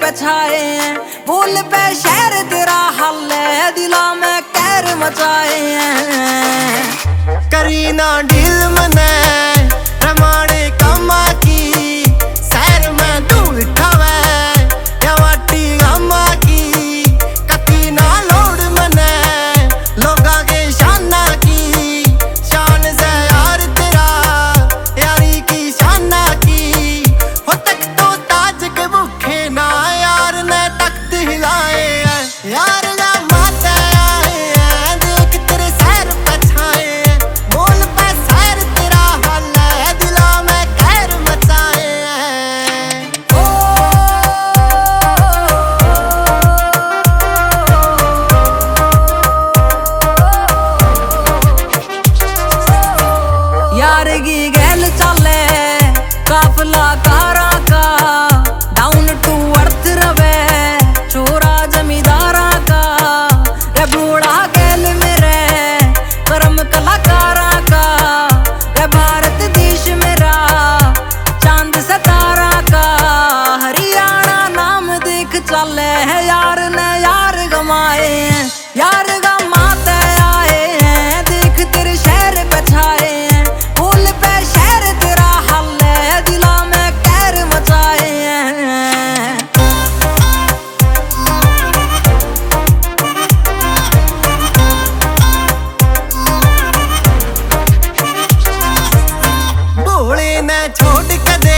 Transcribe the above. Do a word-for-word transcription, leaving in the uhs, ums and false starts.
पे छाए हैं, बोल पे शहर तेरा हल है, दिला में कहर मचाए हैं। करी ना डील मने रमाड़े कामा की, शहर में धूल ठावे या वाटी गामा की, कती ना लोड़ मने लोगा के शाना की, शान से यार तेरा यारी की शाना की, हो तक तो ताज के भूखे ना यार ने तख्त हिलाए हैं, यार ना माते आए हैं, देख तेरे सैर पे छाए हैं, बोल पे सैर तेरा हाल है, दिला में कहर मचाए हैं। ओ यार की गैल चले काफला कारा का, डाउन टू अर्थ रवे छोरा जमींदारा का, रे बूढ़ा गैल मेरे कर्म कलाकारा का, रे भारत देश मेरा चांद सितारा का, हरियाणा नाम देख चले है, यार ने यार गमाए हैं, यार गमाते आए हैं, देख तेरे शहर पे छाए हैं, बोल पे शहर तेरा हल है, दिला में कहर मचाए हैं। भोले ने छोड़ कदे